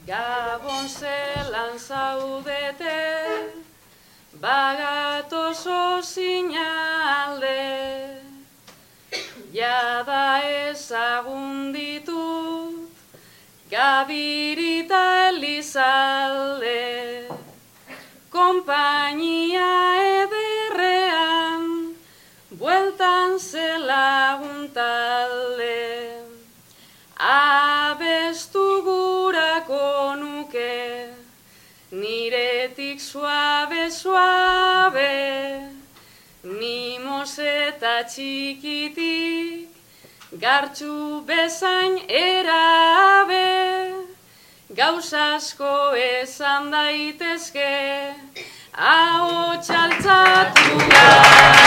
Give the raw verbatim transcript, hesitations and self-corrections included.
Gabon zelan zaudete, bagatoso zinalde, jada ezagun ditut, Gabirita Elizalde, konpainia ederrean, bueltan zelagun talde, abestu gurako nuke, niretik suabe, suabe, mimos eta txikitik, gartxu bezain erabe, gauzasko esan daitezke, ahots altxatu da.